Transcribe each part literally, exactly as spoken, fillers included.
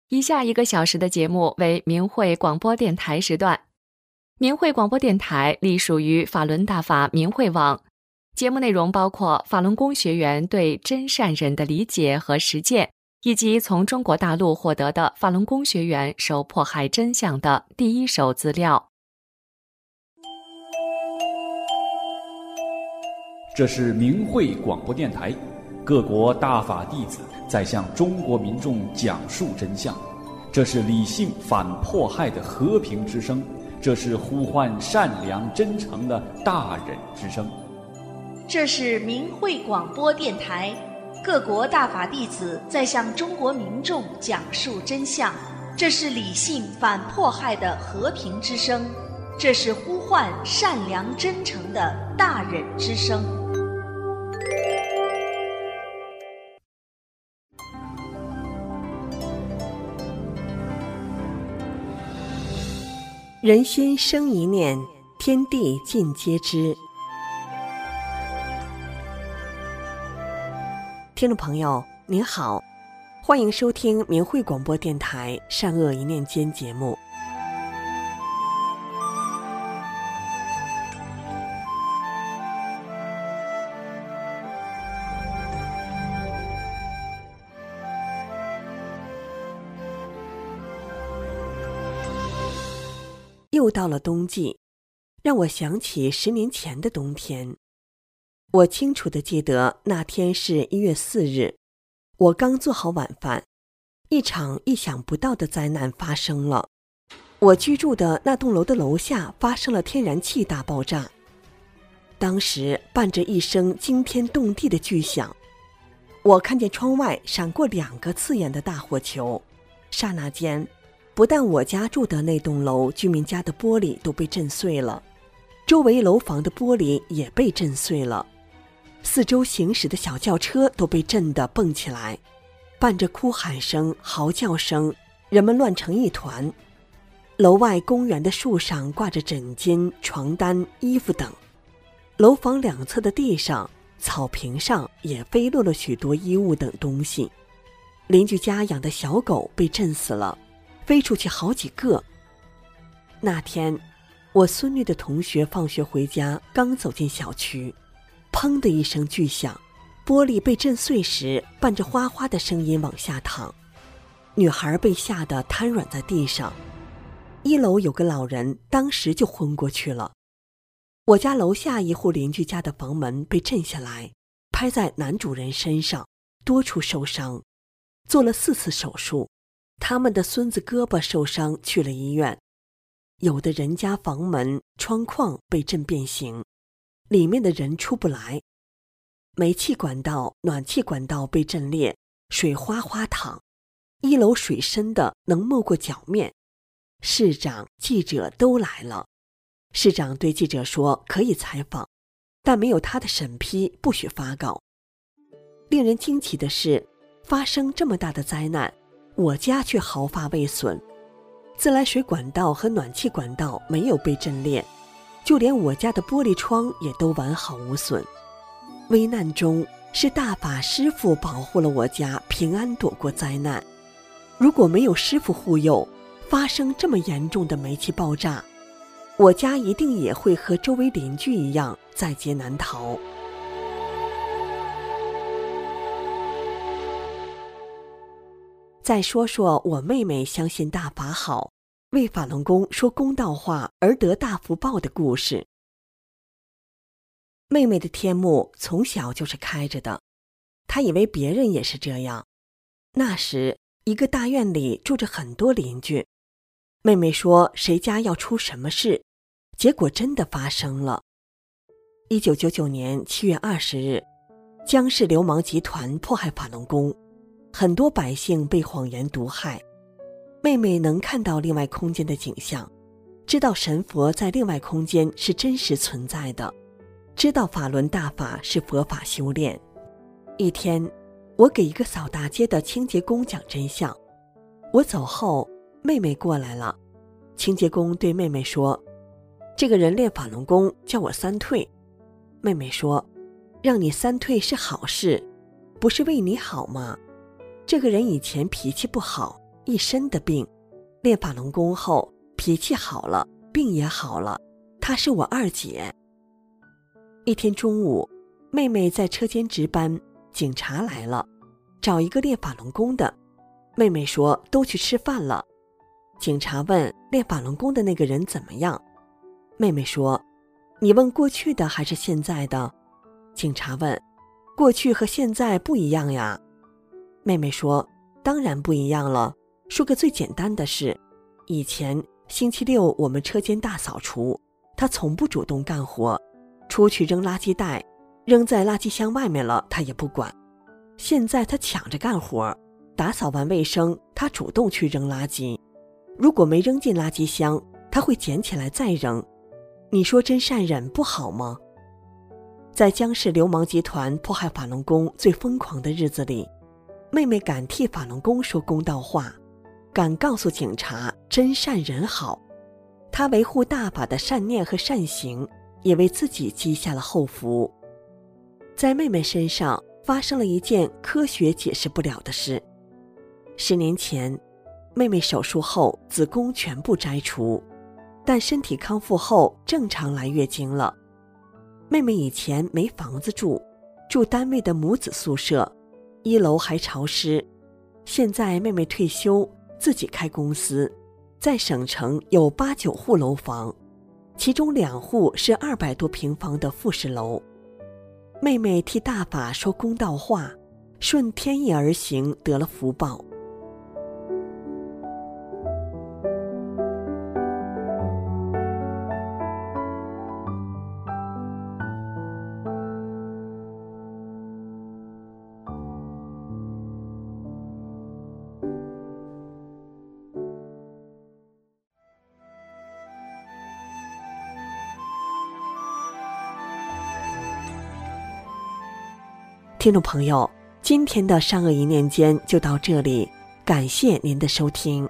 以下一个小时的节目为明慧广播电台时段。明慧广播电台隶属于法轮大法明慧网，节目内容包括法轮功学员对真善忍的理解和实践，以及从中国大陆获得的法轮功学员受迫害真相的第一手资料。 这是明慧广播电台，各国大法弟子在向中国民众讲述真相，这是理性反迫害的和平之声，这是呼唤善良真诚的大忍之声。 这是明慧广播电台，各国大法弟子在向中国民众讲述真相，这是理性反迫害的和平之声，这是呼唤善良真诚的大忍之声。 人心生一念，天地尽皆知。听众朋友您好，欢迎收听明慧广播电台善恶一念间节目。又到了冬季，让我想起十年前的冬天。我清楚地记得那天是一月四日，我刚做好晚饭，一场意想不到的灾难发生了。我居住的那栋楼的楼下发生了天然气大爆炸，当时伴着一声惊天动地的巨响，我看见窗外闪过两个刺眼的大火球，刹那间不但我家住的那栋楼居民家的玻璃都被震碎了，周围楼房的玻璃也被震碎了，四周行驶的小轿车都被震得蹦起来，伴着哭喊声、嚎叫声，人们乱成一团。楼外公园的树上挂着枕巾、床单、衣服等，楼房两侧的地上、草坪上也飞落了许多衣物等东西。邻居家养的小狗被震死了，飞出去好几个。那天我孙女的同学放学回家，刚走进小区，砰的一声巨响，玻璃被震碎时伴着哗哗的声音往下淌，女孩被吓得瘫软在地上。一楼有个老人当时就昏过去了。我家楼下一户邻居家的房门被震下来，拍在男主人身上，多处受伤，做了四次手术。他们的孙子胳膊受伤去了医院，有的人家房门、窗框被震变形，里面的人出不来。煤气管道、暖气管道被震裂，水哗哗淌，一楼水深的能没过脚面。市长、记者都来了，市长对记者说可以采访，但没有他的审批，不许发稿。令人惊奇的是，发生这么大的灾难，我家却毫发未损，自来水管道和暖气管道没有被震裂，就连我家的玻璃窗也都完好无损。危难中，是大法师父保护了我家平安躲过灾难。如果没有师父护佑，发生这么严重的煤气爆炸，我家一定也会和周围邻居一样在劫难逃。再说说我妹妹相信大法好，为法轮功说公道话而得大福报的故事。妹妹的天目从小就是开着的，她以为别人也是这样。那时一个大院里住着很多邻居，妹妹说谁家要出什么事，结果真的发生了。一九九九年七月二十日，江氏流氓集团迫害法轮功，很多百姓被谎言毒害。妹妹能看到另外空间的景象，知道神佛在另外空间是真实存在的，知道法轮大法是佛法修炼。一天，我给一个扫大街的清洁工讲真相，我走后，妹妹过来了。清洁工对妹妹说，这个人练法轮功叫我三退。妹妹说，让你三退是好事，不是为你好吗？这个人以前脾气不好， 一身的病。练法轮功后，脾气好了，病也好了。她是我二姐。一天中午，妹妹在车间值班，警察来了，找一个练法轮功的。妹妹说都去吃饭了。警察问练法轮功的那个人怎么样？妹妹说，你问过去的还是现在的？警察问，过去和现在不一样呀。妹妹说，当然不一样了。说个最简单的事，以前星期六我们车间大扫除，他从不主动干活，出去扔垃圾袋，扔在垃圾箱外面了他也不管。现在他抢着干活，打扫完卫生他主动去扔垃圾，如果没扔进垃圾箱，他会捡起来再扔。你说真善忍不好吗？在江氏流氓集团迫害法轮功最疯狂的日子里，妹妹敢替法轮功说公道话，敢告诉警察真善忍好。她维护大法的善念和善行，也为自己积下了后福。在妹妹身上发生了一件科学解释不了的事。十年前，妹妹手术后子宫全部摘除，但身体康复后正常来月经了。妹妹以前没房子住，住单位的母子宿舍，一楼还潮湿。现在妹妹退休，自己开公司，在省城有八九户楼房，其中两户是二百多平方的复式楼。妹妹替大法说公道话，顺天意而行，得了福报。听众朋友，今天的善恶一念间就到这里，感谢您的收听。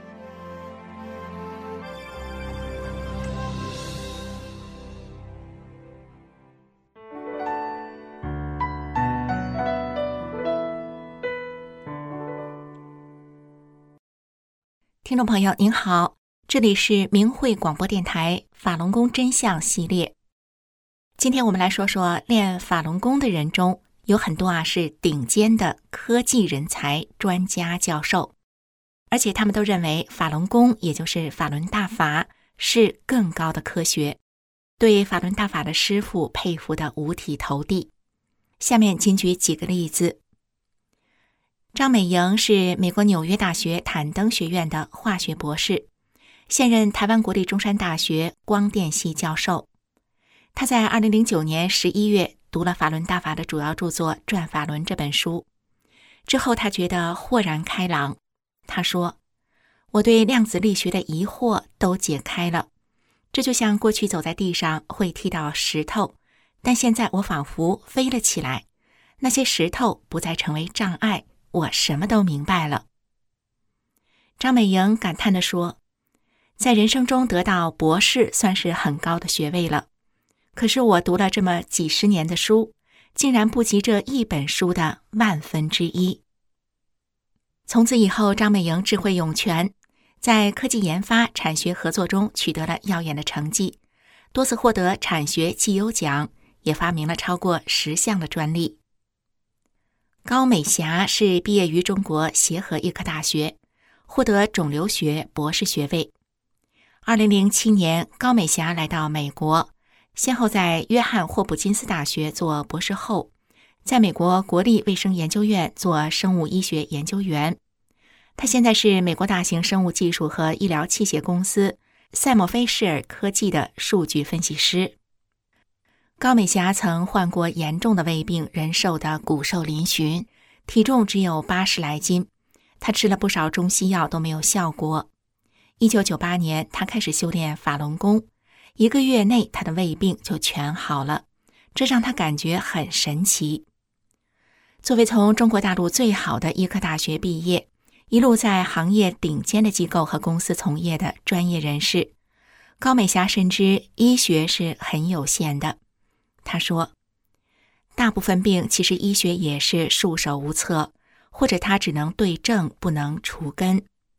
听众朋友您好，这里是明慧广播电台法轮功真相系列。今天我们来说说练法轮功的人中有很多啊是顶尖的科技人才、专家、教授，而且他们都认为法轮功也就是法轮大法是更高的科学，对法轮大法的师父佩服得五体投地。下面仅举几个例子。张美莹是美国纽约大学坦登学院的化学博士，现任台湾国立中山大学光电系教授。他在二零零九年十一月读了法轮大法的主要著作《转法轮》这本书之后，他觉得豁然开朗。他说，我对量子力学的疑惑都解开了，这就像过去走在地上会踢到石头，但现在我仿佛飞了起来，那些石头不再成为障碍，我什么都明白了。张美莹感叹地说，在人生中得到博士算是很高的学位了，可是我读了这么几十年的书，竟然不及这一本书的万分之一。从此以后，张美莹智慧涌泉，在科技研发、产学合作中取得了耀眼的成绩，多次获得产学绩优奖，也发明了超过十项的专利。高美霞是毕业于中国协和医科大学，获得肿瘤学博士学位。二零零七年，高美霞来到美国，先后在约翰霍普金斯大学做博士后，在美国国立卫生研究院做生物医学研究员。他现在是美国大型生物技术和医疗器械公司赛默菲士尔科技的数据分析师。高美霞曾患过严重的胃病，人瘦得骨瘦嶙峋，体重只有八十来斤。她吃了不少中西药都没有效果。一九九八年，她开始修炼法轮功，一个月内她的胃病就全好了，这让她感觉很神奇。作为从中国大陆最好的医科大学毕业，一路在行业顶尖的机构和公司从业的专业人士，高美霞深知医学是很有限的。他说，大部分病其实医学也是束手无策，或者它只能对症不能除根。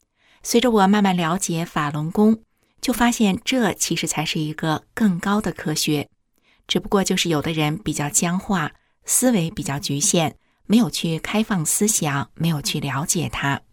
随着我慢慢了解法轮功，就发现这其实才是一个更高的科学，只不过就是有的人比较僵化，思维比较局限，没有去开放思想，没有去了解它。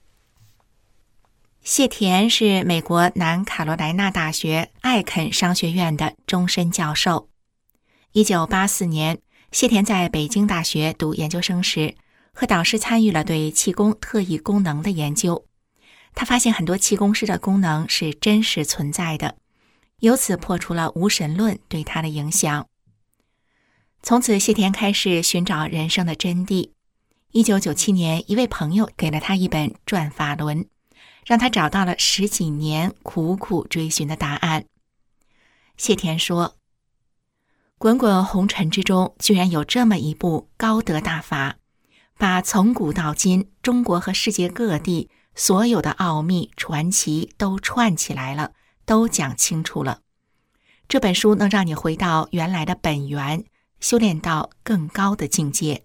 谢田是美国南卡罗来纳大学艾肯商学院的终身教授。一九八四年，谢田在北京大学读研究生时，和导师参与了对气功特异功能的研究。他发现很多气功师的功能是真实存在的，由此破除了无神论对他的影响。从此，谢田开始寻找人生的真谛。一九九七年，一位朋友给了他一本《转法轮》，让他找到了十几年苦苦追寻的答案。谢田说，滚滚红尘之中，居然有这么一部高德大法，把从古到今中国和世界各地所有的奥秘传奇都串起来了，都讲清楚了。这本书能让你回到原来的本源，修炼到更高的境界。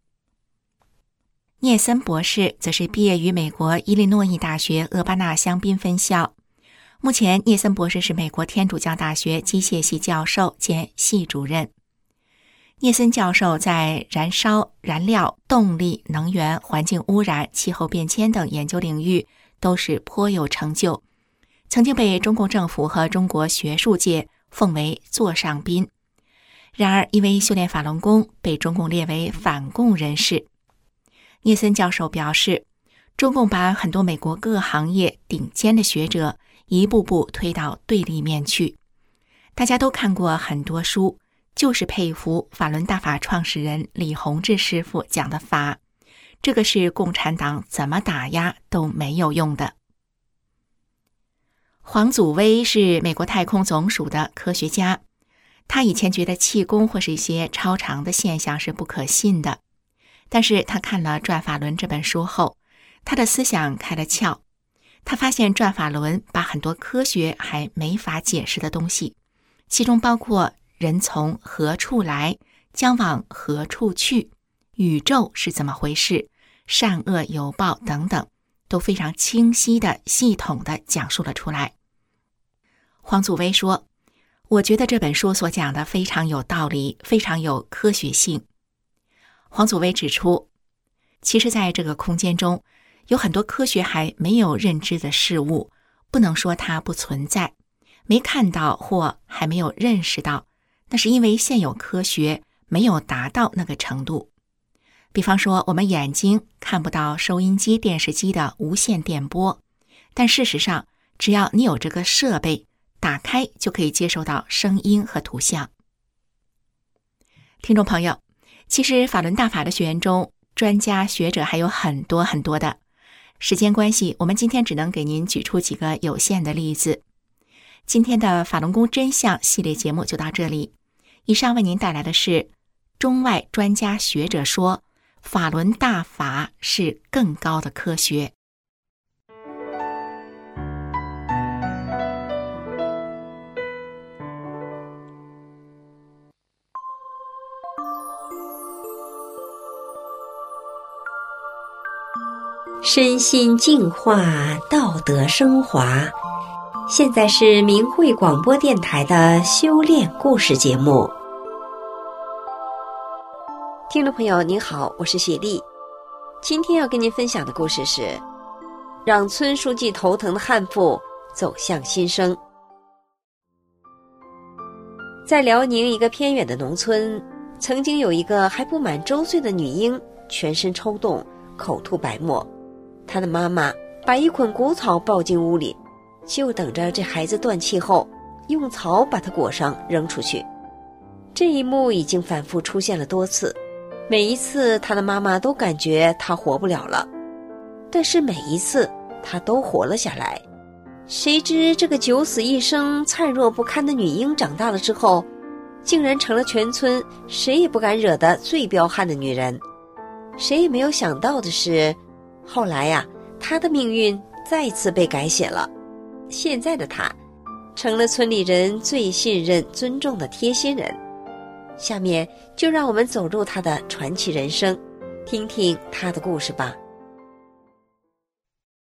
聂森博士则是毕业于美国伊利诺伊大学厄巴纳香槟分校，目前聂森博士是美国天主教大学机械系教授兼系主任。聂森教授在燃烧、燃料、动力、能源、环境污染、气候变迁等研究领域都是颇有成就，曾经被中共政府和中国学术界奉为座上宾。然而因为修炼法轮功，被中共列为反共人士。聂森教授表示，中共把很多美国各行业顶尖的学者一步步推到对立面去。大家都看过很多书，就是佩服法轮大法创始人李洪志师傅讲的法，这个是共产党怎么打压都没有用的。黄祖威是美国太空总署的科学家，他以前觉得气功或是一些超常的现象是不可信的，但是他看了《转法轮》这本书后，他的思想开了窍。他发现《转法轮》把很多科学还没法解释的东西，其中包括人从何处来，将往何处去，宇宙是怎么回事，善恶有报等等，都非常清晰的、系统的讲述了出来。黄祖威说，我觉得这本书所讲的非常有道理，非常有科学性。黄祖威指出，其实在这个空间中，有很多科学还没有认知的事物，不能说它不存在，没看到或还没有认识到，那是因为现有科学没有达到那个程度。比方说，我们眼睛看不到收音机、电视机的无线电波，但事实上，只要你有这个设备，打开就可以接收到声音和图像。听众朋友，其实法轮大法的学员中，专家学者还有很多很多的。时间关系，我们今天只能给您举出几个有限的例子。今天的法轮功真相系列节目就到这里。以上为您带来的是中外专家学者说，法轮大法是更高的科学。 身心净化，道德升华。现在是明慧广播电台的修炼故事节目。听众朋友您好，我是雪莉。今天要跟您分享的故事是让村书记头疼的悍妇走向新生。在辽宁一个偏远的农村，曾经有一个还不满周岁的女婴，全身抽动，口吐白沫。她的妈妈把一捆谷草抱进屋里，就等着这孩子断气后用草把它裹上扔出去。这一幕已经反复出现了多次，每一次她的妈妈都感觉她活不了了，但是每一次她都活了下来。谁知这个九死一生、灿若不堪的女婴长大了之后，竟然成了全村谁也不敢惹的最彪悍的女人。谁也没有想到的是，后来呀、啊，她的命运再次被改写了。现在的她成了村里人最信任尊重的贴心人。下面就让我们走入她的传奇人生，听听她的故事吧。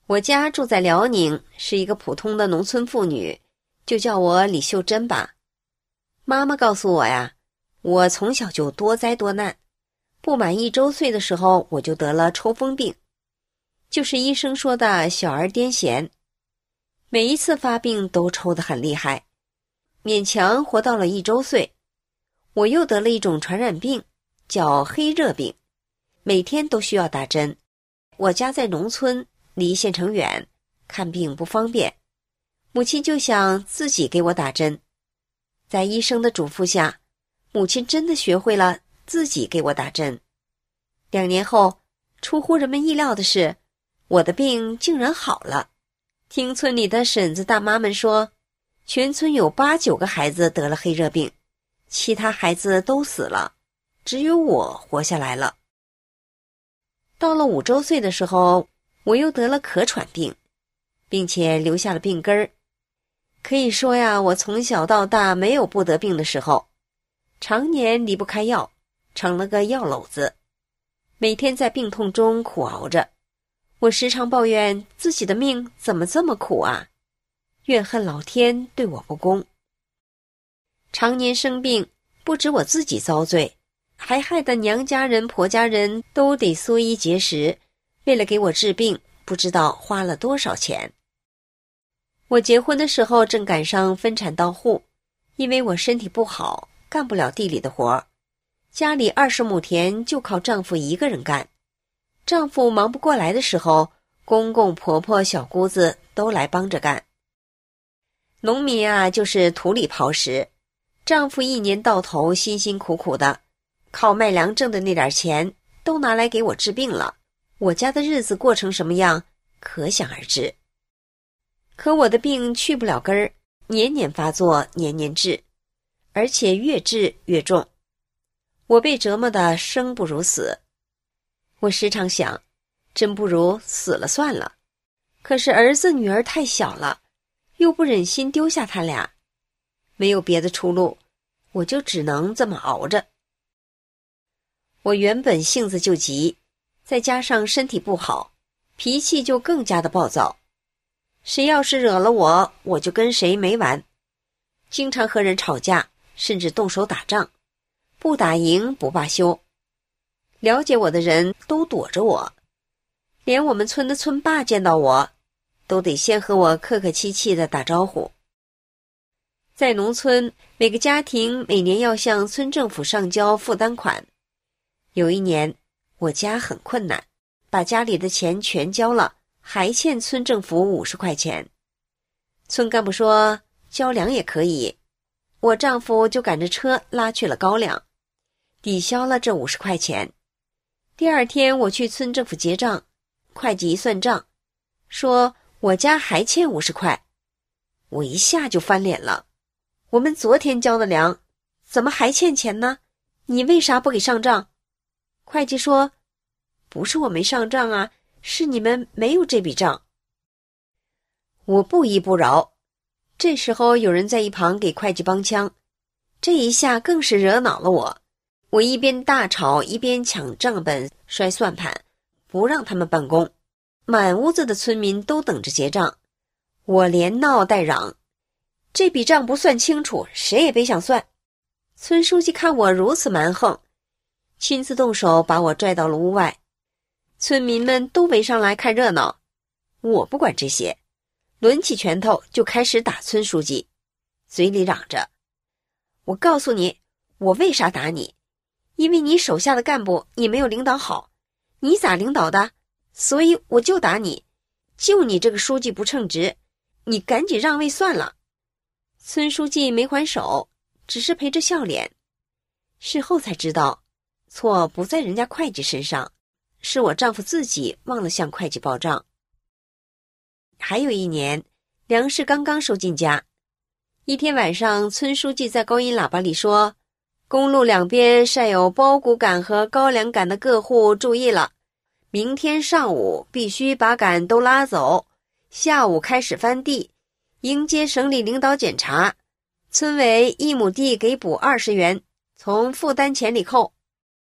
我家住在辽宁，是一个普通的农村妇女，就叫我李秀珍吧。妈妈告诉我呀，我从小就多灾多难，不满一周岁的时候我就得了抽风病，就是医生说的小儿癫痫。每一次发病都抽得很厉害，勉强活到了一周岁。我又得了一种传染病，叫黑热病，每天都需要打针。我家在农村，离县城远，看病不方便，母亲就想自己给我打针。在医生的嘱咐下，母亲真的学会了自己给我打针。两年后，出乎人们意料的是，我的病竟然好了。听村里的婶子大妈们说，全村有八九个孩子得了黑热病，其他孩子都死了，只有我活下来了。到了五周岁的时候，我又得了咳喘病，并且留下了病根儿。可以说呀，我从小到大没有不得病的时候，常年离不开药，成了个药篓子，每天在病痛中苦熬着。我时常抱怨自己的命怎么这么苦啊，怨恨老天对我不公。常年生病，不止我自己遭罪，还害得娘家人婆家人都得缩衣节食，为了给我治病，不知道花了多少钱。我结婚的时候正赶上分产到户，因为我身体不好，干不了地里的活，家里二十亩田就靠丈夫一个人干。丈夫忙不过来的时候，公公婆婆小姑子都来帮着干。农民啊，就是土里刨食，丈夫一年到头辛辛苦苦的，靠卖粮挣的那点钱都拿来给我治病了，我家的日子过成什么样，可想而知。可我的病去不了根儿，年年发作，年年治，而且越治越重。我被折磨得生不如死。我时常想，真不如死了算了。可是儿子女儿太小了，又不忍心丢下他俩，没有别的出路，我就只能这么熬着。我原本性子就急，再加上身体不好，脾气就更加的暴躁。谁要是惹了我，我就跟谁没完，经常和人吵架，甚至动手打仗，不打赢不罢休。了解我的人都躲着我，连我们村的村霸见到我，都得先和我客客气气的打招呼。在农村，每个家庭每年要向村政府上交负担款。有一年，我家很困难，把家里的钱全交了，还欠村政府五十块钱。村干部说交粮也可以，我丈夫就赶着车拉去了高粱，抵消了这五十块钱。第二天我去村政府结账，会计一算账，说我家还欠五十块。我一下就翻脸了，我们昨天交的粮，怎么还欠钱呢？你为啥不给上账？会计说，不是我没上账啊，是你们没有这笔账。我不依不饶，这时候有人在一旁给会计帮腔，这一下更是惹恼了我。我一边大吵，一边抢账本摔算盘，不让他们办公。满屋子的村民都等着结账，我连闹带嚷，这笔账不算清楚，谁也别想算。村书记看我如此蛮横，亲自动手把我拽到了屋外。村民们都围上来看热闹，我不管这些，抡起拳头就开始打村书记，嘴里嚷着，我告诉你，我为啥打你？因为你手下的干部你没有领导好，你咋领导的？所以我就打你，就你这个书记不称职，你赶紧让位算了。村书记没还手，只是陪着笑脸。事后才知道，错不在人家会计身上，是我丈夫自己忘了向会计报账。还有一年，粮食刚刚收进家，一天晚上，村书记在高音喇叭里说，公路两边晒有苞谷杆和高粱杆的各户注意了，明天上午必须把杆都拉走，下午开始翻地，迎接省里领导检查，村委一亩地给补二十元，从负担钱里扣。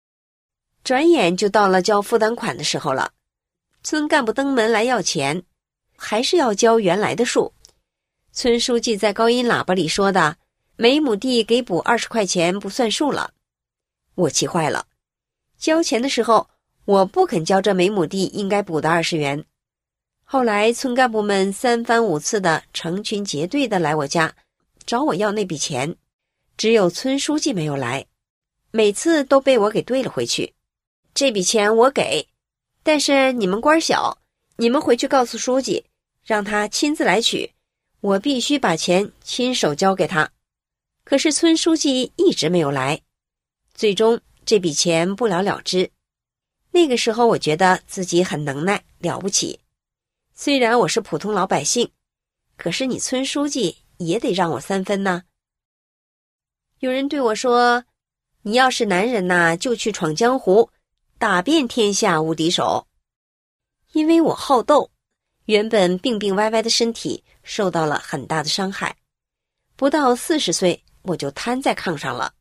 转眼就到了交负担款的时候了，村干部登门来要钱， 还是要交原来的数。村书记在高音喇叭里说的，每亩地给补二十块钱不算数了。我气坏了，交钱的时候我不肯交这每亩地应该补的二十元。后来村干部们三番五次的成群结队的来我家找我要那笔钱，只有村书记没有来，每次都被我给兑了回去。这笔钱我给，但是你们官小，你们回去告诉书记，让他亲自来取，我必须把钱亲手交给他。可是村书记一直没有来，最终这笔钱不了了之。那个时候我觉得自己很能耐，了不起。虽然我是普通老百姓，可是你村书记也得让我三分呢。有人对我说，你要是男人呐，就去闯江湖，打遍天下无敌手。因为我好斗，原本病病歪歪的身体受到了很大的伤害，不到四十岁我就瘫在炕上了。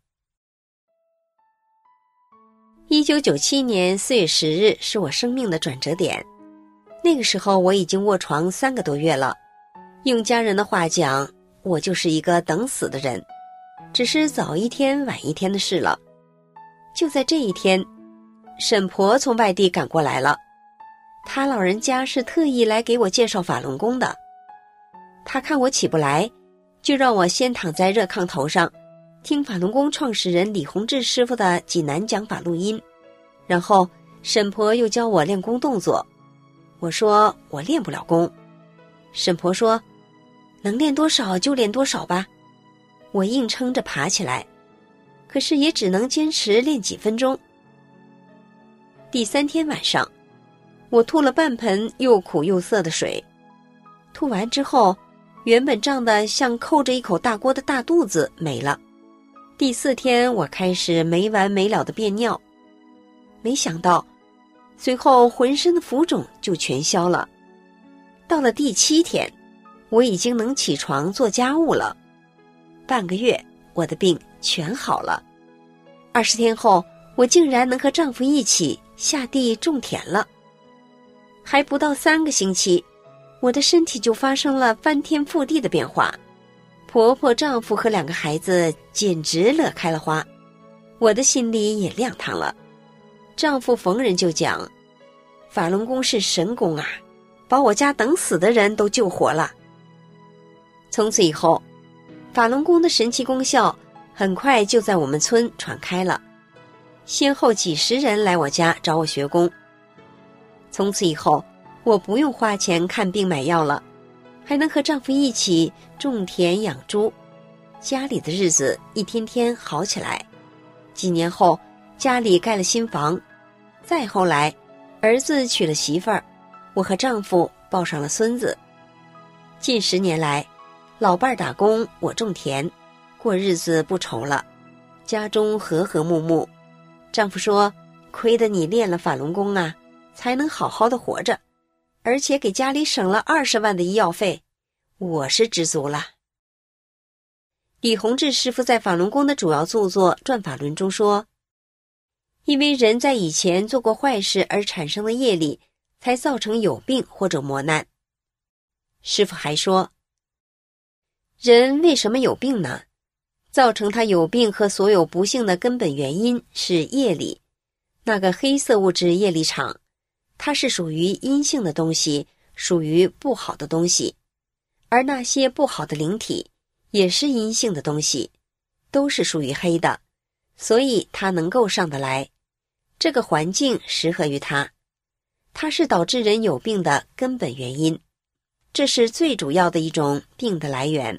一九九七年四月十日是我生命的转折点，那个时候我已经卧床三个多月了，用家人的话讲，我就是一个等死的人，只是早一天晚一天的事了。就在这一天，沈婆从外地赶过来了，她老人家是特意来给我介绍法轮功的。她看我起不来，就让我先躺在热炕头上，听法轮功创始人李洪志师傅的济南讲法录音，然后沈婆又教我练功动作。我说我练不了功，沈婆说能练多少就练多少吧。我硬撑着爬起来，可是也只能坚持练几分钟。第三天晚上，我吐了半盆又苦又涩的水，吐完之后，原本胀得像扣着一口大锅的大肚子没了。第四天我开始没完没了的便尿，没想到随后浑身的浮肿就全消了。到了第七天，我已经能起床做家务了。半个月，我的病全好了。二十天后，我竟然能和丈夫一起下地种田了。还不到三个星期，我的身体就发生了翻天覆地的变化。婆婆、丈夫和两个孩子简直乐开了花，我的心里也亮堂了。丈夫逢人就讲，法轮功是神功啊，把我家等死的人都救活了。从此以后，法轮功的神奇功效很快就在我们村传开了，先后几十人来我家找我学功。从此以后，我不用花钱看病买药了，还能和丈夫一起种田养猪，家里的日子一天天好起来。几年后，家里盖了新房，再后来，儿子娶了媳妇儿，我和丈夫抱上了孙子。近十年来，老伴儿打工，我种田，过日子不愁了，家中和和睦睦。丈夫说，亏得你练了法轮功啊，才能好好的活着，而且给家里省了二十万的医药费，我是知足了。李洪志师傅在法轮功的主要著作《转法轮》中说，因为人在以前做过坏事而产生的业力，才造成有病或者磨难。师傅还说，人为什么有病呢？造成他有病和所有不幸的根本原因是业力，那个黑色物质业力场，它是属于阴性的东西，属于不好的东西，而那些不好的灵体也是阴性的东西，都是属于黑的，所以它能够上得来。这个环境适合于它，它是导致人有病的根本原因，这是最主要的一种病的来源。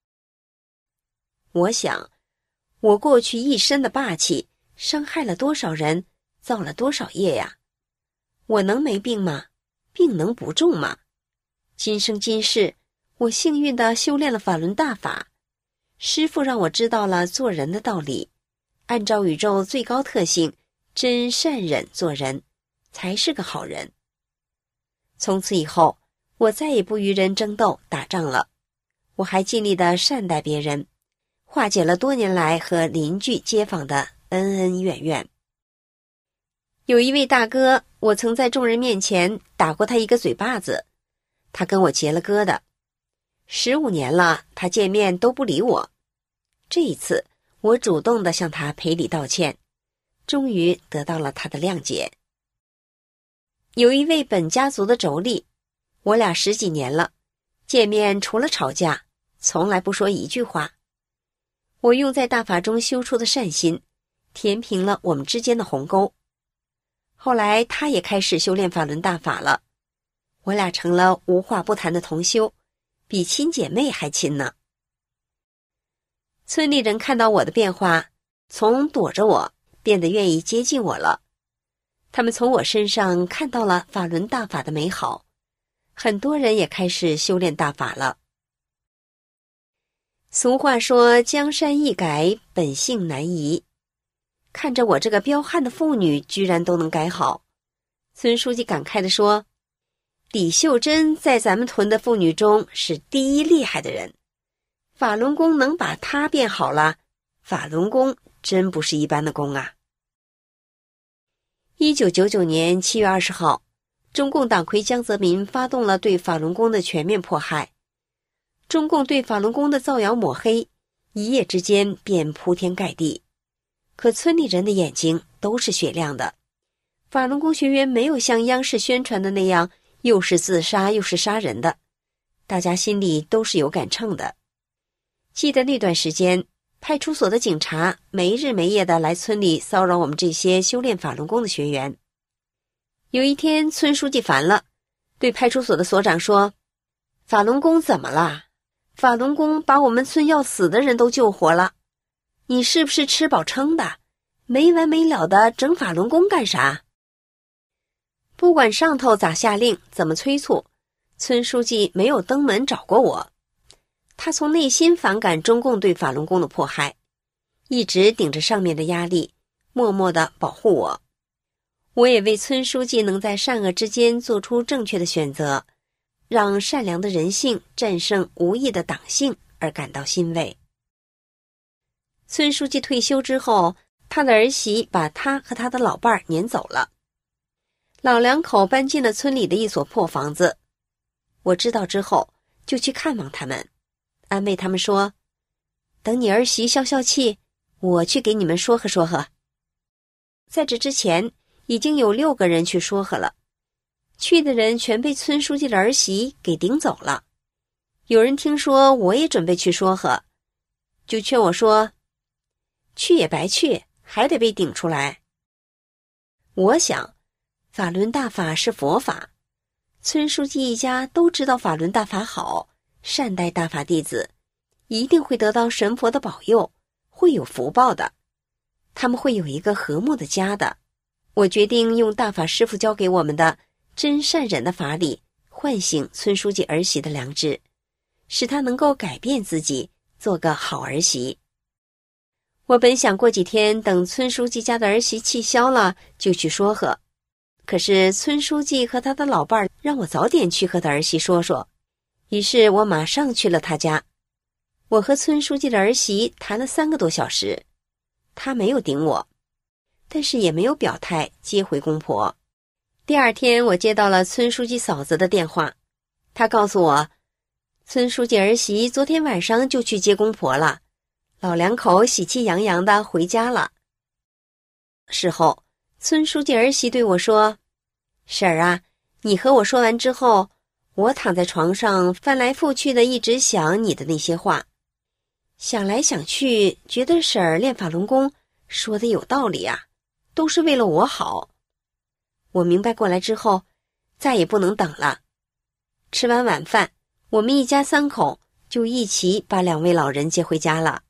我想，我过去一身的霸气，伤害了多少人，造了多少业呀？我能没病吗？病能不重吗？今生今世，我幸运地修炼了法轮大法，师父让我知道了做人的道理，按照宇宙最高特性，真善忍做人，才是个好人。从此以后，我再也不与人争斗打仗了，我还尽力地善待别人，化解了多年来和邻居街坊的恩恩怨怨。有一位大哥，我曾在众人面前打过他一个嘴巴子， 他跟我结了疙瘩。十五年了，他见面都不理我。这一次，我主动地向他赔礼道歉，终于得到了他的谅解。有一位本家族的妯娌，我俩十几年了，见面除了吵架，从来不说一句话。我用在大法中修出的善心，填平了我们之间的鸿沟。后来他也开始修炼法轮大法了，我俩成了无话不谈的同修，比亲姐妹还亲呢。村里人看到我的变化，从躲着我变得愿意接近我了。他们从我身上看到了法轮大法的美好，很多人也开始修炼大法了。俗话说，江山易改，本性难移。看着我这个彪悍的妇女居然都能改好，村书记感慨地说，李秀珍在咱们屯的妇女中是第一厉害的人，法轮功能把她变好了，法轮功真不是一般的功啊。一九九九年七月二十号，中共党魁江泽民发动了对法轮功的全面迫害。中共对法轮功的造谣抹黑，一夜之间便铺天盖地。可村里人的眼睛都是雪亮的，法轮功学员没有像央视宣传的那样，又是自杀又是杀人的，大家心里都是有杆秤的。记得那段时间，派出所的警察没日没夜地来村里骚扰我们这些修炼法轮功的学员。有一天，村书记烦了，对派出所的所长说，法轮功怎么了？法轮功把我们村要死的人都救活了，你是不是吃饱撑的？没完没了的整法轮功干啥？不管上头咋下令，怎么催促，村书记没有登门找过我。他从内心反感中共对法轮功的迫害，一直顶着上面的压力，默默地保护我。我也为村书记能在善恶之间做出正确的选择，让善良的人性战胜无义的党性而感到欣慰。村书记退休之后，他的儿媳把他和他的老伴儿撵走了，老两口搬进了村里的一所破房子。我知道之后，就去看望他们，安慰他们说，等你儿媳消消气，我去给你们说和说和。在这之前，已经有六个人去说和了，去的人全被村书记的儿媳给顶走了。有人听说我也准备去说和，就劝我说，去也白去，还得被顶出来。我想，法轮大法是佛法，村书记一家都知道法轮大法好，善待大法弟子，一定会得到神佛的保佑，会有福报的，他们会有一个和睦的家的。我决定用大法师父教给我们的真善忍的法理，唤醒村书记儿媳的良知，使她能够改变自己，做个好儿媳。我本想过几天等村书记家的儿媳气消了就去说和，可是村书记和他的老伴儿让我早点去和他儿媳说说，于是我马上去了他家。我和村书记的儿媳谈了三个多小时，他没有顶我，但是也没有表态接回公婆。第二天，我接到了村书记嫂子的电话，她告诉我，村书记儿媳昨天晚上就去接公婆了，老两口喜气洋洋地回家了。事后，村书记儿媳对我说，婶儿啊，你和我说完之后，我躺在床上翻来覆去的一直想你的那些话，想来想去，觉得婶儿练法轮功说的有道理啊，都是为了我好。我明白过来之后，再也不能等了。吃完晚饭，我们一家三口就一起把两位老人接回家了。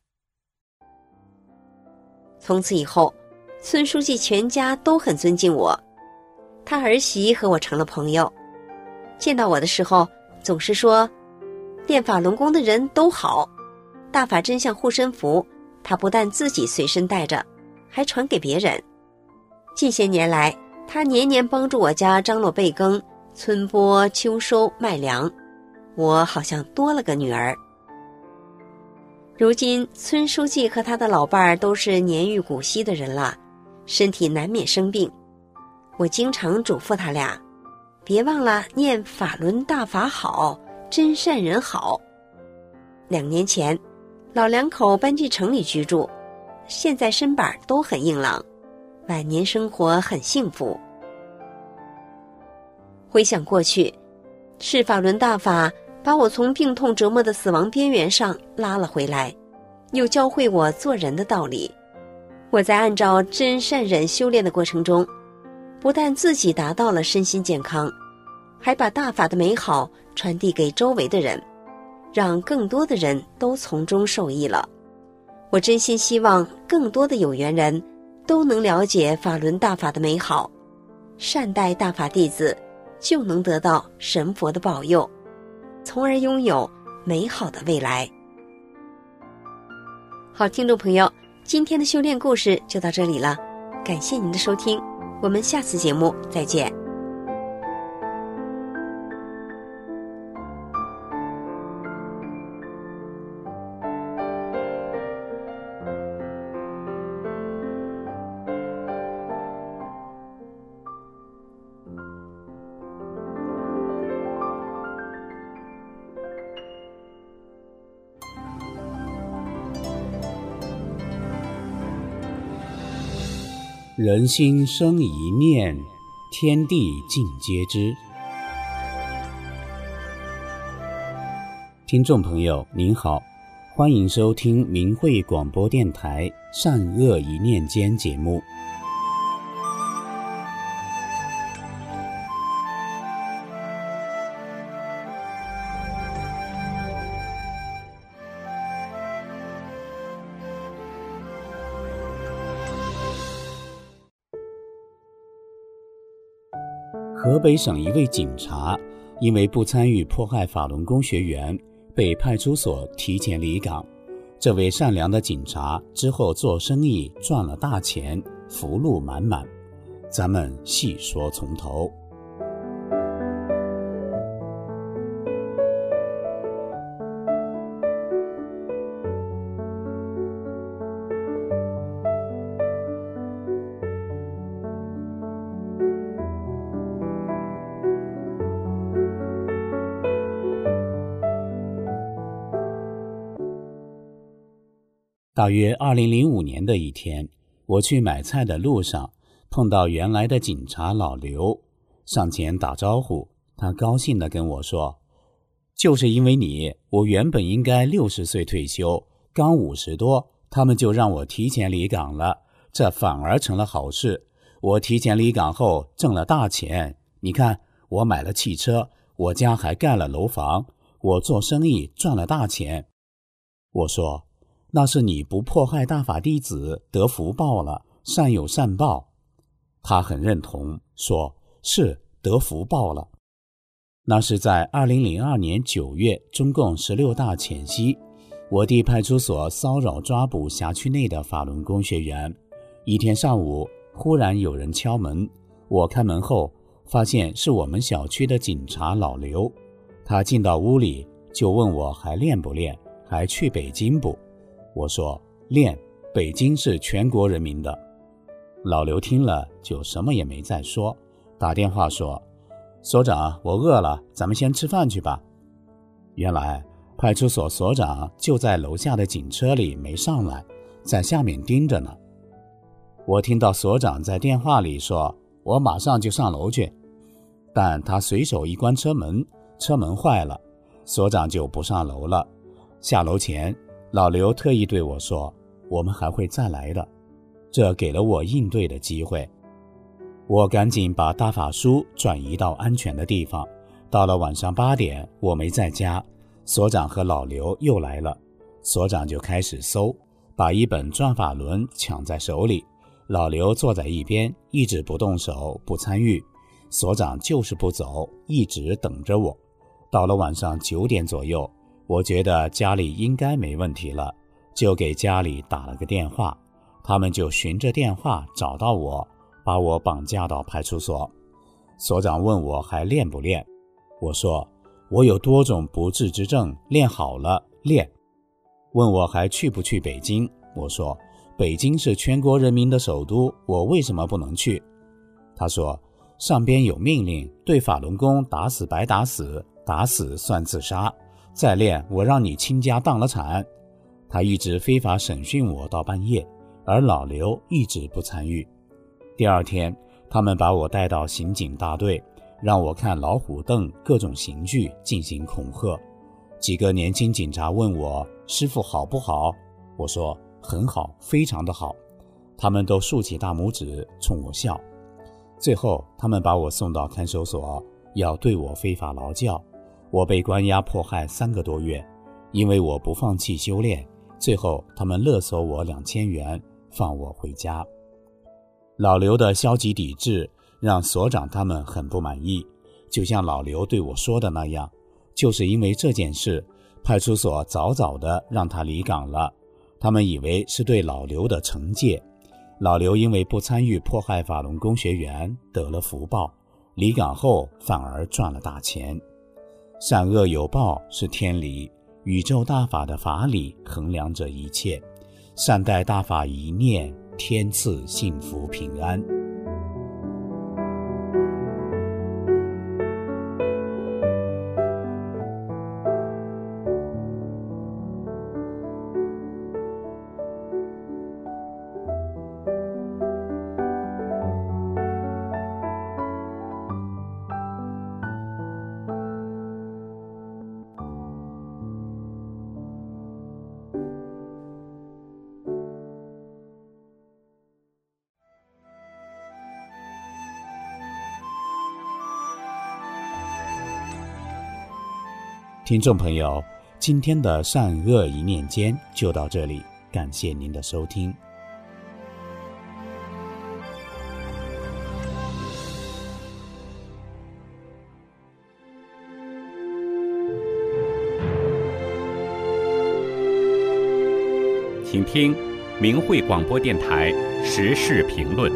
从此以后，村书记全家都很尊敬我，他儿媳和我成了朋友，见到我的时候总是说，练法轮功的人都好，大法真相护身符他不但自己随身带着，还传给别人。近些年来，他年年帮助我家张罗备耕、春播、秋收、卖粮，我好像多了个女儿。如今村书记和他的老伴儿都是年逾古稀的人了，身体难免生病，我经常嘱咐他俩， 别忘了念法轮大法好，真善人好。两年前，老两口搬进城里居住，现在身板都很硬朗，晚年生活很幸福。回想过去，是法轮大法把我从病痛折磨的死亡边缘上拉了回来，又教会我做人的道理。我在按照真善忍修炼的过程中，不但自己达到了身心健康，还把大法的美好传递给周围的人，让更多的人都从中受益了。我真心希望更多的有缘人都能了解法轮大法的美好，善待大法弟子，就能得到神佛的保佑，从而拥有美好的未来。好，听众朋友，今天的修炼故事就到这里了，感谢您的收听，我们下次节目再见。 人心生一念，天地尽皆知。听众朋友您好，欢迎收听明慧广播电台善恶一念间节目。河北省一位警察因为不参与迫害法轮功学员，被派出所提前离岗。这位善良的警察之后做生意赚了大钱，福禄满满。咱们细说从头。大约二零零五年的一天，我去买菜的路上碰到原来的警察老刘，上前打招呼，他高兴地跟我说，就是因为你，我原本应该六十岁退休，刚五十多，他们就让我提前离岗了，这反而成了好事。我提前离岗后挣了大钱，你看我买了汽车，我家还盖了楼房，我做生意赚了大钱。我说，那是你不迫害大法弟子，得福报了，善有善报。他很认同，说是得福报了。那是在二零零二年九月中共十六大前夕，我地派出所骚扰抓捕辖区内的法轮功学员。一天上午，忽然有人敲门，我开门后发现是我们小区的警察老刘。他进到屋里就问我还练不练，还去北京不？我说练，北京是全国人民的。老刘听了就什么也没再说，打电话说，所长，我饿了，咱们先吃饭去吧。原来派出所所长就在楼下的警车里没上来，在下面盯着呢。我听到所长在电话里说，我马上就上楼去，但他随手一关车门，车门坏了，所长就不上楼了。下楼前，老刘特意对我说，我们还会再来的，这给了我应对的机会。我赶紧把大法书转移到安全的地方。到了晚上八点，我没在家，所长和老刘又来了，所长就开始搜，把一本转法轮抢在手里，老刘坐在一边，一直不动手，不参与。所长就是不走，一直等着我。到了晚上九点左右，我觉得家里应该没问题了，就给家里打了个电话，他们就循着电话找到我，把我绑架到派出所。所长问我还练不练，我说我有多种不治之症，练好了练。问我还去不去北京，我说北京是全国人民的首都，我为什么不能去？他说上边有命令，对法轮功打死白打死，打死算自杀，再练我让你倾家荡了产。他一直非法审讯我到半夜，而老刘一直不参与。第二天，他们把我带到刑警大队，让我看老虎凳各种刑具进行恐吓。几个年轻警察问我师傅好不好，我说很好，非常的好。他们都竖起大拇指冲我笑。最后他们把我送到看守所，要对我非法劳教。我被关押迫害三个多月，因为我不放弃修炼，最后他们勒索我两千元，放我回家。老刘的消极抵制让所长他们很不满意，就像老刘对我说的那样，就是因为这件事，派出所早早的让他离岗了。他们以为是对老刘的惩戒。老刘因为不参与迫害法轮功学员得了福报，离岗后反而赚了大钱。善恶有报是天理，宇宙大法的法理衡量着一切，善待大法一念，天赐幸福平安。听众朋友，今天的善恶一念间就到这里，感谢您的收听。 请听明慧广播电台时事评论。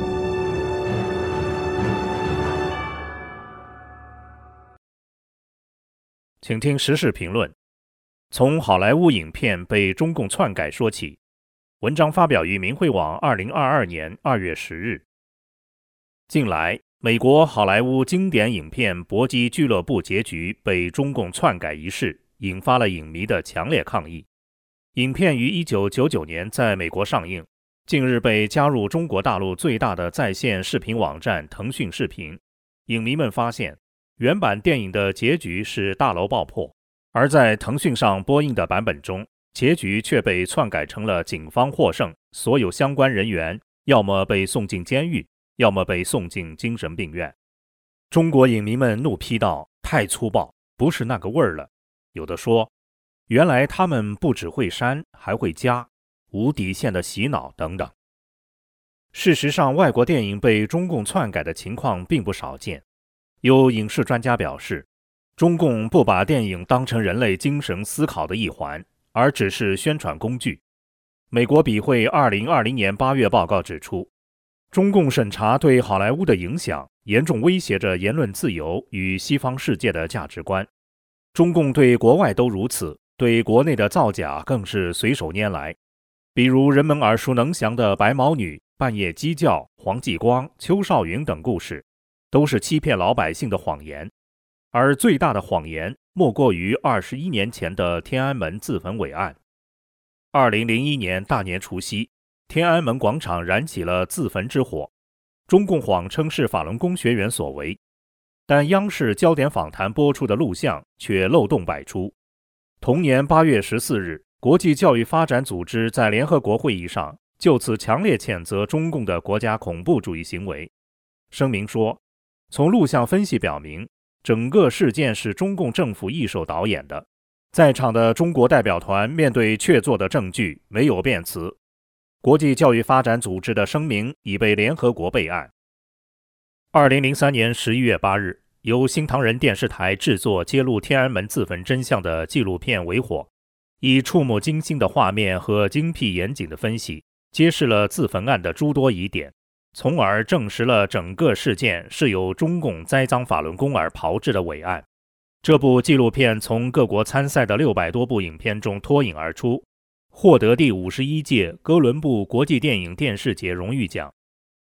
请听时事评论。从好莱坞影片被中共篡改说起。文章发表于明慧网二零二二年二月十日。近来，美国好莱坞经典影片《搏击俱乐部》结局被中共篡改一事，引发了影迷的强烈抗议。影片于一九九九年在美国上映，近日被加入中国大陆最大的在线视频网站腾讯视频。影迷们发现，原版电影的结局是大楼爆破，而在腾讯上播映的版本中，结局却被篡改成了警方获胜，所有相关人员要么被送进监狱，要么被送进精神病院。中国影迷们怒批道：太粗暴，不是那个味儿了。有的说，原来他们不只会删，还会加，无底线的洗脑等等。事实上，外国电影被中共篡改的情况并不少见。有影视专家表示，中共不把电影当成人类精神思考的一环，而只是宣传工具。美国笔会二零二零年八月报告指出，中共审查对好莱坞的影响严重威胁着言论自由与西方世界的价值观。中共对国外都如此，对国内的造假更是随手拈来。比如人们耳熟能详的白毛女、半夜鸡叫、黄继光、邱少云等故事，都是欺骗老百姓的谎言。而最大的谎言莫过于二十一年前的天安门自焚伪案。二零零一年大年除夕，天安门广场燃起了自焚之火，中共谎称是法轮功学员所为，但央视焦点访谈播出的录像却漏洞百出。同年八月十四日，国际教育发展组织在联合国会议上就此强烈谴责中共的国家恐怖主义行为。声明说，从录像分析表明，整个事件是中共政府一手导演的。在场的中国代表团面对确凿的证据，没有辩词。国际教育发展组织的声明已被联合国备案。二零零三年十一月八日，由新唐人电视台制作揭露天安门自焚真相的纪录片《为火》，以触目惊心的画面和精辟严谨的分析，揭示了自焚案的诸多疑点，从而证实了整个事件是由中共栽赃法轮功而炮制的伪案。这部纪录片从各国参赛的六百多部影片中脱颖而出，获得第五十一届哥伦布国际电影电视节荣誉奖。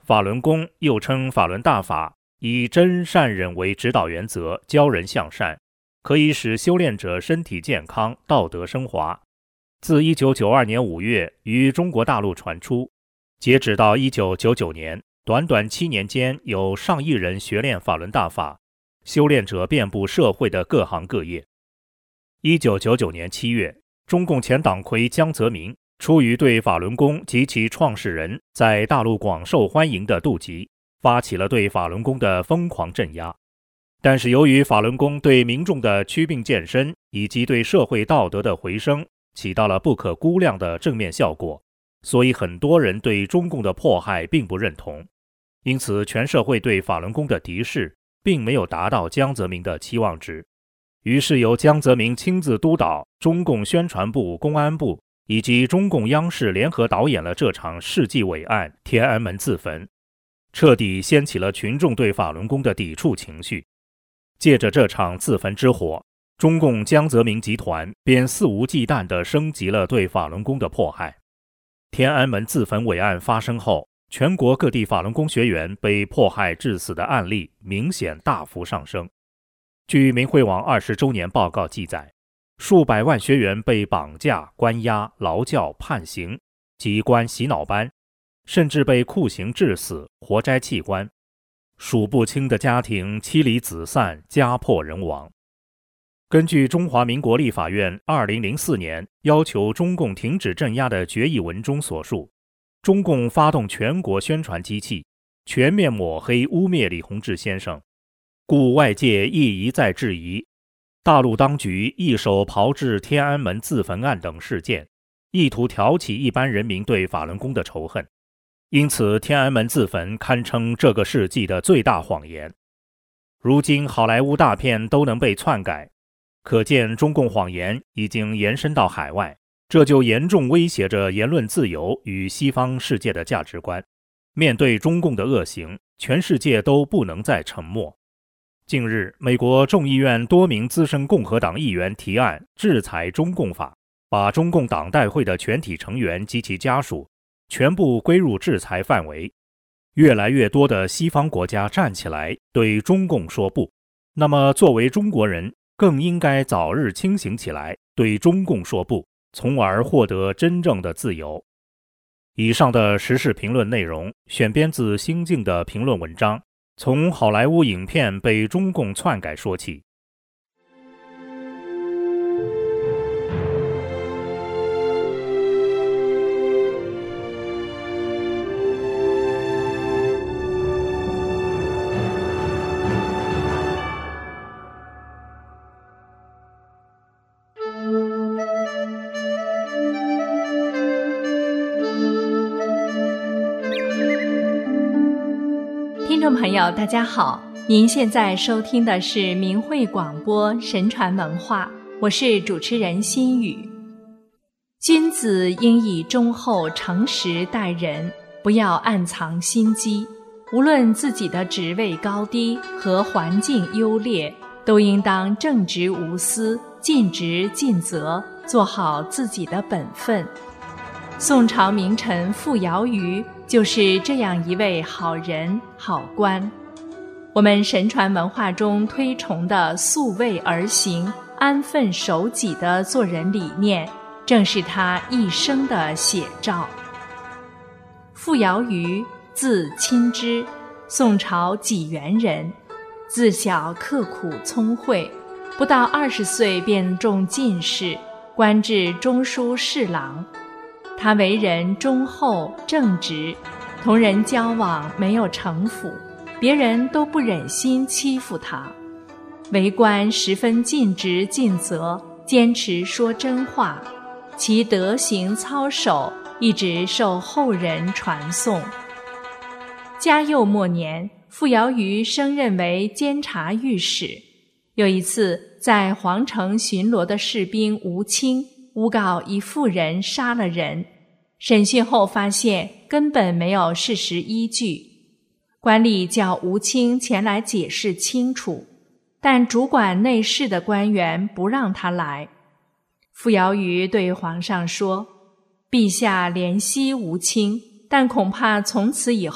法轮功又称法轮大法，以真善忍为指导原则，教人向善，可以使修炼者身体健康，道德升华。自一九九二年五月于中国大陆传出，截止到一九九九年，短短七年间有上亿人学练法轮大法，修炼者遍布社会的各行各业。一九九九年七月，中共前党魁江泽民出于对法轮功及其创始人在大陆广受欢迎的妒忌，发起了对法轮功的疯狂镇压。但是由于法轮功对民众的祛病健身以及对社会道德的回升起到了不可估量的正面效果，所以很多人对中共的迫害并不认同。因此全社会对法轮功的敌视并没有达到江泽民的期望值。于是由江泽民亲自督导，中共宣传部、公安部以及中共央视联合导演了这场世纪伟案——天安门自焚，彻底掀起了群众对法轮功的抵触情绪。借着这场自焚之火，中共江泽民集团便肆无忌惮地升级了对法轮功的迫害。天安门自焚伟案发生后，全国各地法轮功学员被迫害致死的案例明显大幅上升。据明慧网二十周年报告记载，数百万学员被绑架、关押、劳教、判刑及关洗脑班，甚至被酷刑致死、活摘器官，数不清的家庭妻离子散、家破人亡。根据中华民国立法院二零零四年要求中共停止镇压的决议文中所述，中共发动全国宣传机器，全面抹黑污蔑李洪志先生，故外界亦一再质疑，大陆当局一手炮制天安门自焚案等事件，意图挑起一般人民对法轮功的仇恨。因此天安门自焚堪称这个世纪的最大谎言。如今好莱坞大片都能被篡改，可见中共谎言已经延伸到海外，这就严重威胁着言论自由与西方世界的价值观。面对中共的恶行，全世界都不能再沉默。近日，美国众议院多名资深共和党议员提案制裁中共法，把中共党代会的全体成员及其家属全部归入制裁范围。越来越多的西方国家站起来对中共说不，那么作为中国人更应该早日清醒起来，对中共说不，从而获得真正的自由。以上的时事评论内容选编自新晋的评论文章，从好莱坞影片被中共篡改说起。 听众朋友大家好，您现在收听的是明慧广播神传文化，我是主持人心雨。君子应以忠厚诚实待人，不要暗藏心机，无论自己的职位高低和环境优劣，都应当正直无私，尽职尽责，做好自己的本分。宋朝名臣傅瑶瑜就是这样一位好人好官。我们神传文化中推崇的素位而行、安分守己的做人理念，正是他一生的写照。傅瑶瑜字钦之，宋朝济源人，自小刻苦聪慧，不到二十岁便中进士，官至中书侍郎。他为人忠厚正直，同人交往没有城府，别人都不忍心欺负他。为官十分尽职尽责，坚持说真话，其德行操守一直受后人传颂。嘉佑末年，傅瑶瑜升任为监察御史。有一次，在皇城巡逻的士兵吴清诬告一妇人杀了人，审讯后发现根本没有事实依据。官吏叫吴清前来解释清楚，但主管内事的官员不让他来。傅瑶瑜对皇上说：陛下怜惜吴清，但恐怕从此以后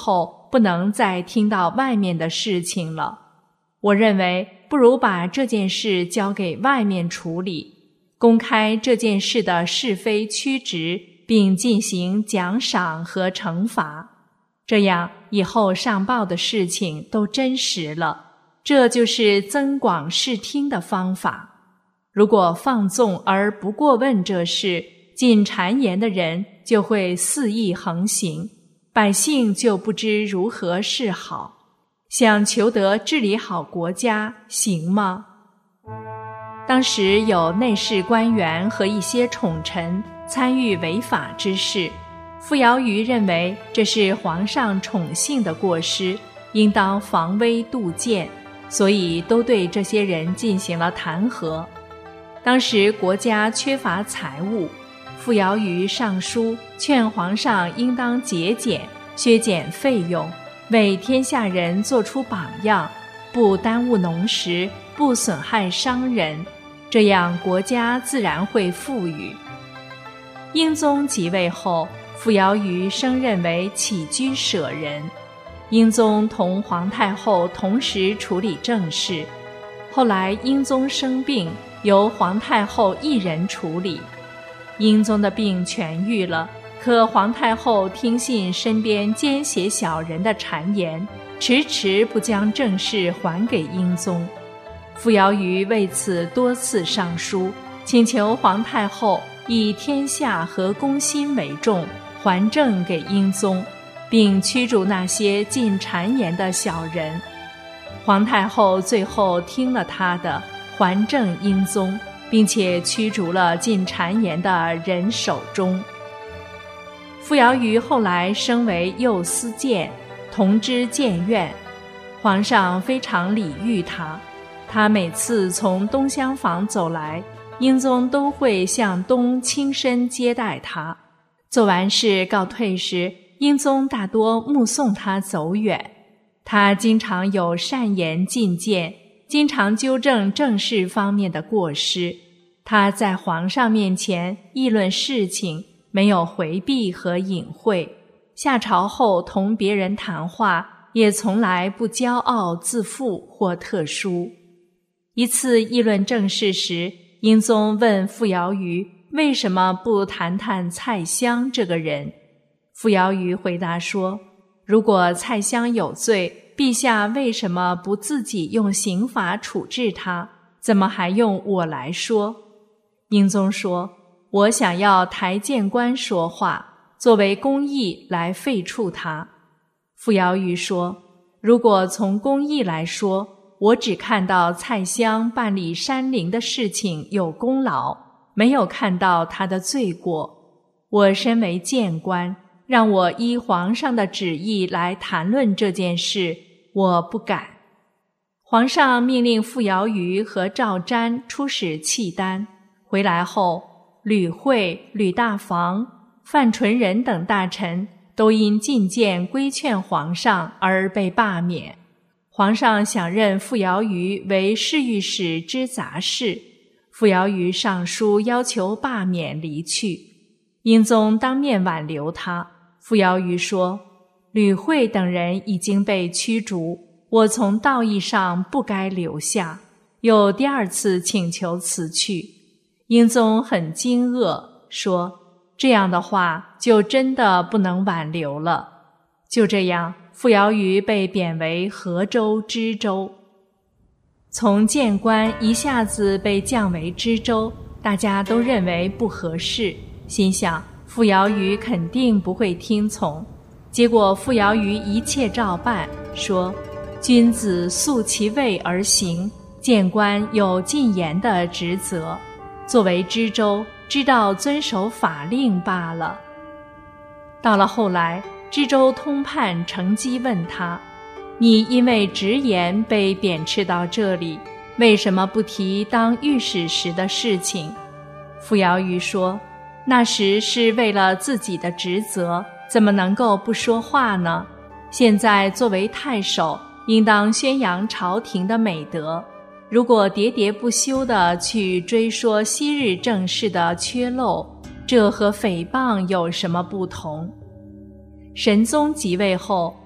不能再听到外面的事情了。我认为不如把这件事交给外面处理，公开这件事的是非曲直，并进行奖赏和惩罚，这样以后上报的事情都真实了。这就是增广视听的方法。如果放纵而不过问这事，进谗言的人就会肆意横行，百姓就不知如何是好。想求得治理好国家，行吗？当时有内侍官员和一些宠臣参与违法之事，傅瑶瑜认为这是皇上宠幸的过失，应当防微杜渐，所以都对这些人进行了弹劾。当时国家缺乏财物，傅瑶瑜上书劝皇上应当节俭，削减费用，为天下人做出榜样，不耽误农时，不损害商人，这样国家自然会富裕。英宗即位后，傅瑶瑜升任为起居舍人。英宗同皇太后同时处理政事，后来英宗生病，由皇太后一人处理。英宗的病痊愈了，可皇太后听信身边奸邪小人的谗言，迟迟不将政事还给英宗。傅瑶瑜为此多次上书，请求皇太后以天下和公心为重，还政给英宗，并驱逐那些进谗言的小人。皇太后最后听了他的，还政英宗，并且驱逐了进谗言的人手中。傅瑶瑜后来升为右司谏，同知谏院，皇上非常礼遇他。他每次从东厢房走来，英宗都会向东轻身接待他。做完事告退时，英宗大多目送他走远。他经常有善言进谏，经常纠正政事方面的过失。他在皇上面前议论事情，没有回避和隐晦。下朝后同别人谈话，也从来不骄傲自负或特殊。一次议论政事时，英宗问傅瑶瑜为什么不谈谈蔡襄这个人。傅瑶瑜回答说，如果蔡襄有罪，陛下为什么不自己用刑法处置他，怎么还用我来说？英宗说，我想要台谏官说话，作为公义来废黜他。傅瑶瑜说，如果从公义来说，我只看到蔡襄办理山陵的事情有功劳，没有看到他的罪过。我身为谏官，让我依皇上的旨意来谈论这件事，我不敢。皇上命令傅瑶瑜和赵瞻出使契丹，回来后，吕惠、吕大防、范纯仁等大臣都因进谏规劝皇上而被罢免。皇上想任傅瑶瑜为侍御史知杂事，傅瑶瑜上书要求罢免离去。英宗当面挽留他，傅瑶瑜说，吕惠等人已经被驱逐，我从道义上不该留下，又第二次请求辞去。英宗很惊愕，说，这样的话就真的不能挽留了。就这样，傅瑶瑜被贬为河州知州。从谏官一下子被降为知州，大家都认为不合适，心想傅瑶瑜肯定不会听从。结果傅瑶瑜一切照办，说，君子素其位而行，谏官有进言的职责，作为知州，知道遵守法令罢了。到了后来，知州通判乘机问他，你因为直言被贬斥到这里，为什么不提当御史时的事情？傅瑶瑜说，那时是为了自己的职责，怎么能够不说话呢？现在作为太守，应当宣扬朝廷的美德，如果喋喋不休地去追说昔日政事的缺漏，这和诽谤有什么不同？神宗即位后，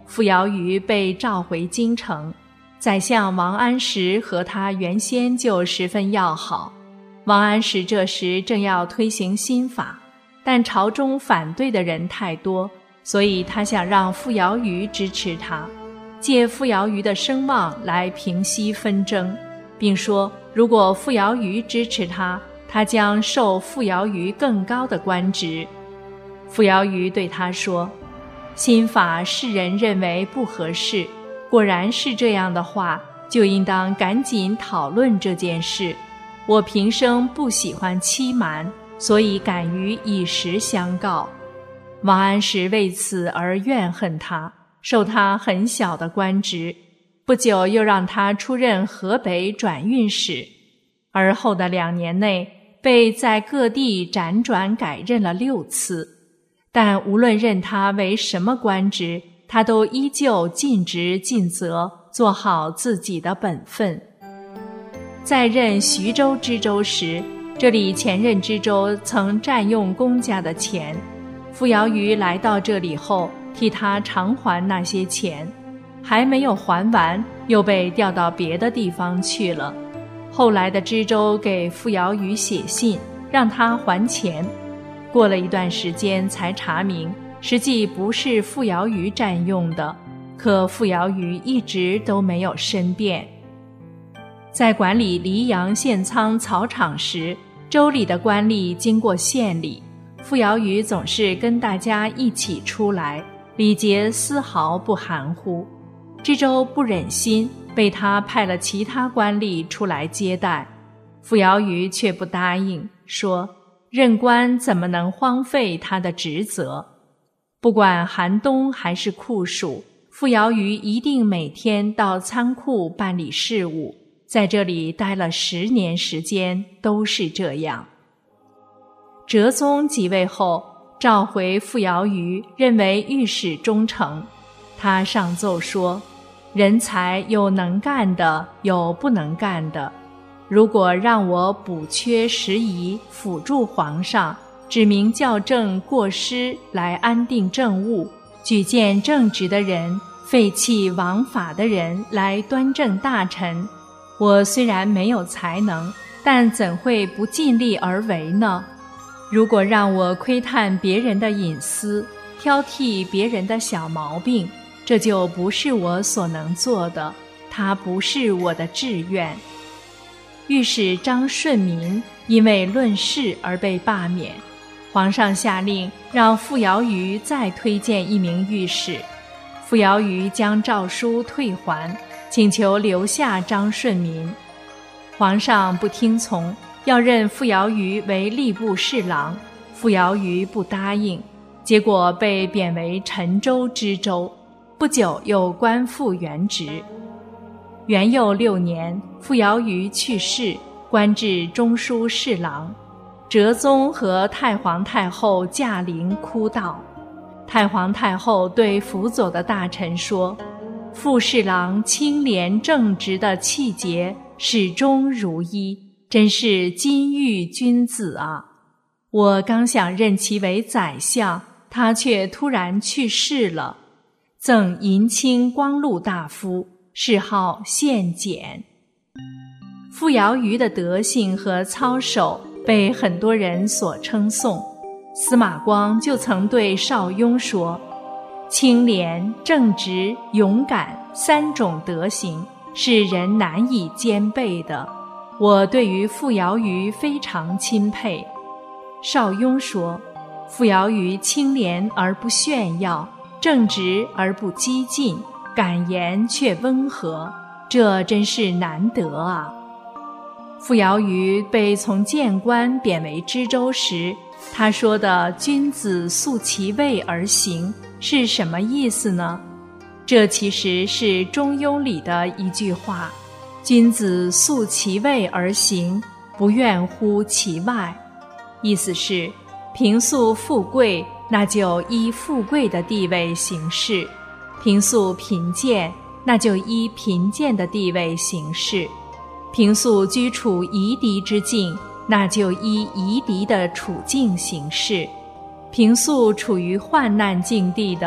傅瑶瑜被召回京城。宰相王安石和他原先就十分要好，王安石这时正要推行新法，但朝中反对的人太多，所以他想让傅瑶瑜支持他，借傅瑶瑜的声望来平息纷争，并说如果傅瑶瑜支持他，他将授傅瑶瑜更高的官职。傅瑶瑜对他说，新法世人认为不合适，果然是这样的话，就应当赶紧讨论这件事。我平生不喜欢欺瞒，所以敢于以实相告。王安石为此而怨恨他，授他很小的官职，不久又让他出任河北转运使，而后的两年内被在各地辗转改任了六次，但无论任他为什么官职，他都依旧尽职尽责，做好自己的本分。在任徐州知州时，这里前任知州曾占用公家的钱，傅瑶瑜来到这里后，替他偿还那些钱，还没有还完，又被调到别的地方去了。后来的知州给傅瑶瑜写信，让他还钱。过了一段时间才查明，实际不是傅瑶瑜占用的，可傅瑶瑜一直都没有申辩。在管理黎阳献仓草场时，州里的官吏经过县里，傅瑶瑜总是跟大家一起出来，礼节丝毫不含糊。知州不忍心，被他派了其他官吏出来接待，傅瑶瑜却不答应，说任官怎么能荒废他的职责。不管寒冬还是酷暑，傅瑶瑜一定每天到仓库办理事务，在这里待了十年时间，都是这样。哲宗即位后，召回傅瑶瑜，认为御史忠诚。他上奏说，人才有能干的，有不能干的，如果让我补缺时宜，辅助皇上，指明校正过失，来安定政务，举荐正直的人，废弃枉法的人，来端正大臣，我虽然没有才能，但怎会不尽力而为呢？如果让我窥探别人的隐私，挑剔别人的小毛病，这就不是我所能做的，它不是我的志愿。御史张顺民因为论事而被罢免，皇上下令让傅瑶瑜再推荐一名御史，傅瑶瑜将诏书退还，请求留下张顺民。皇上不听从，要任傅瑶瑜为吏部侍郎，傅瑶瑜不答应，结果被贬为陈州知州，不久又官复原职。元佑六年，傅瑶瑜去世，官至中书侍郎。哲宗和太皇太后驾临哭悼，太皇太后对辅佐的大臣说，傅侍郎清廉正直的气节始终如一，真是金玉君子啊！我刚想任其为宰相，他却突然去世了。赠银青光禄大夫，谥号献简。傅瑶瑜的德行和操守被很多人所称颂，司马光就曾对邵雍说，清廉、正直、勇敢三种德行是人难以兼备的，我对于傅瑶瑜非常钦佩。邵雍说，傅瑶瑜清廉而不炫耀，正直而不激进，敢言却温和，这真是难得啊！傅瑶瑜被从谏官贬为知州时，他说的君子素其位而行是什么意思呢？这其实是中庸里的一句话，君子素其位而行，不怨乎其外。意思是平素富贵，那就依富贵的地位行事；平素贫贱，那就依贫贱的地位行事；平素居处夷狄之境，那就依夷狄的处境行事；平素处于患难境地的，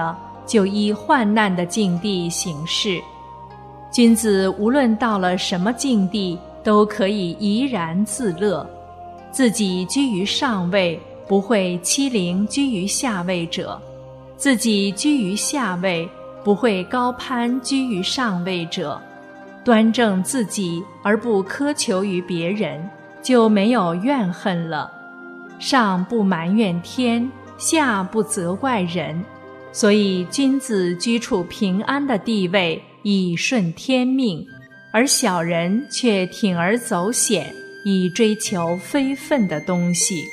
就依患难的境地行事。君子无论到了什么境地，都可以怡然自乐，自己居于上位，不会欺凌居于下位者；自己居于下位，不会高攀居于上位者。端正自己而不苛求于别人，就没有怨恨了。上不埋怨天，下不责怪人，所以君子居处平安的地位，以顺天命，而小人却铤而走险，以追求非分的东西。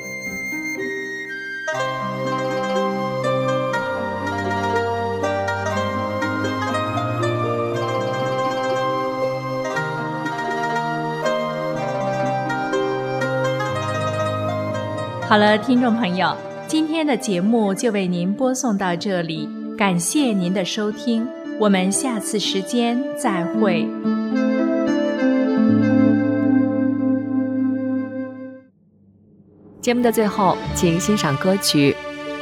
好了，听众朋友，今天的节目就为您播送到这里，感谢您的收听，我们下次时间再会。 节目的最后，请欣赏歌曲。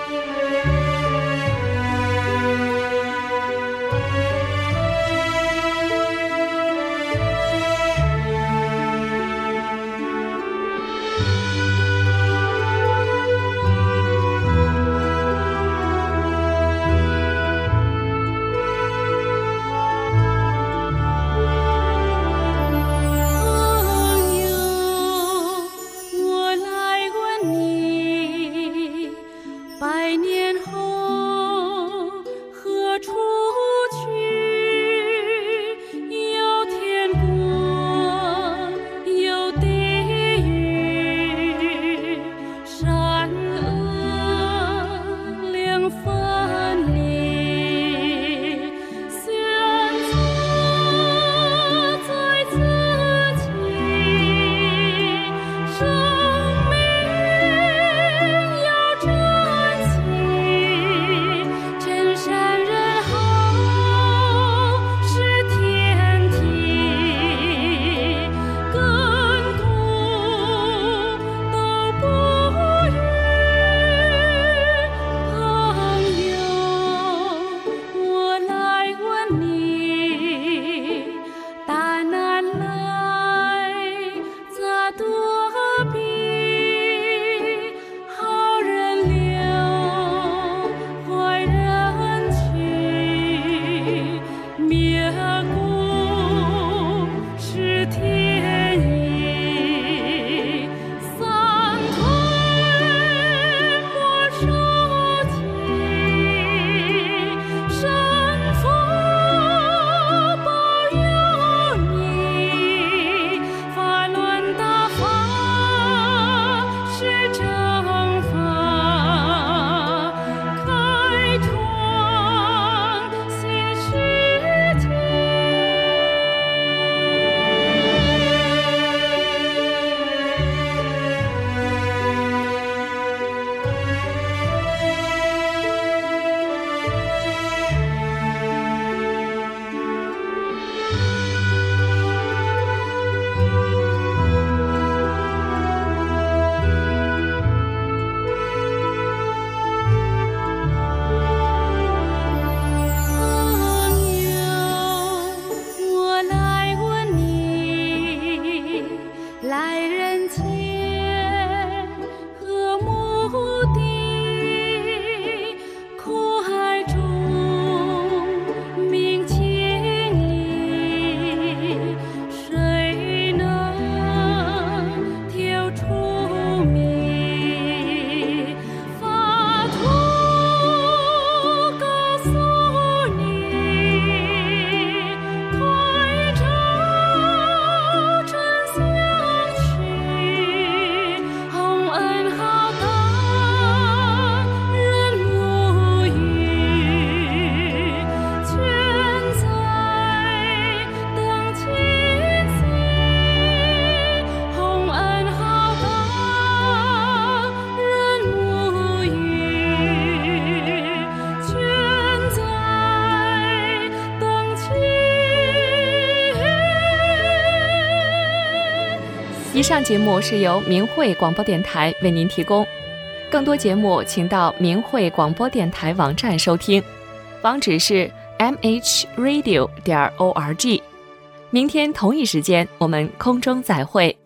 以上节目是由明慧广播电台为您提供，更多节目请到明慧广播电台网站收听。 网址是 m h radio 点 org。明天同一时间，我们空中再会。